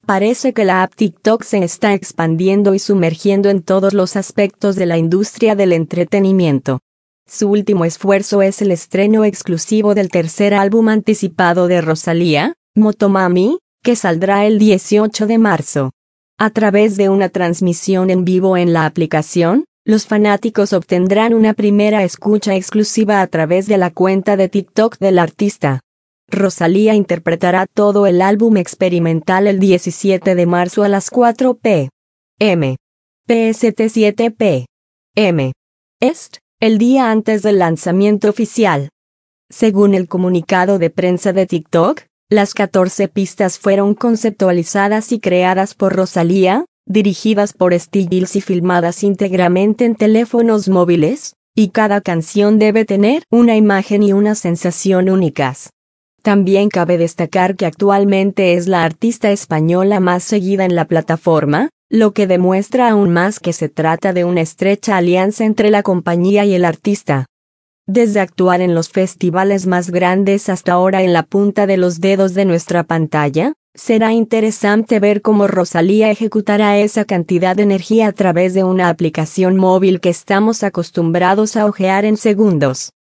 Parece que la app TikTok se está expandiendo y sumergiendo en todos los aspectos de la industria del entretenimiento. Su último esfuerzo es el estreno exclusivo del tercer álbum anticipado de Rosalía, Motomami, que saldrá el 18 de marzo. A través de una transmisión en vivo en la aplicación, los fanáticos obtendrán una primera escucha exclusiva a través de la cuenta de TikTok del artista. Rosalía interpretará todo el álbum experimental el 17 de marzo a las 4 p.m. PST 7 p.m. Est, el día antes del lanzamiento oficial. Según el comunicado de prensa de TikTok, las 14 pistas fueron conceptualizadas y creadas por Rosalía, dirigidas por Stiglitz y filmadas íntegramente en teléfonos móviles, y cada canción debe tener una imagen y una sensación únicas. También cabe destacar que actualmente es la artista española más seguida en la plataforma, lo que demuestra aún más que se trata de una estrecha alianza entre la compañía y el artista. Desde actuar en los festivales más grandes hasta ahora en la punta de los dedos de nuestra pantalla, será interesante ver cómo Rosalía ejecutará esa cantidad de energía a través de una aplicación móvil que estamos acostumbrados a hojear en segundos.